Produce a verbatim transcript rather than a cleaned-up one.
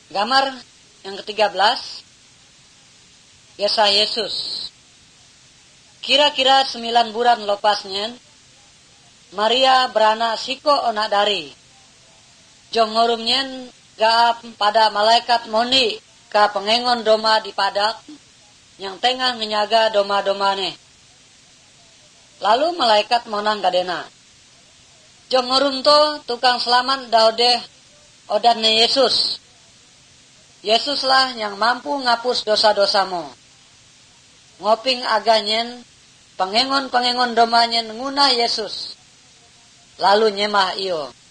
Gambar yang ketiga belas, Yesa Yesus. Kira-kira sembilan bulan lepasnya, Maria beranak siko onak dari. Jongorumnya gaap pada malaikat moni ka pengengon doma di padak yang tengah menyaga doma-domane. Lalu malaikat monang gadena. Jongorum to tukang selamat daudeh odanne Yesus. Yesuslah yang mampu ngapus dosa-dosamu. Ngoping aganyen pengengon-pengengon domanyen nguna Yesus. Lalu nyemah iyo.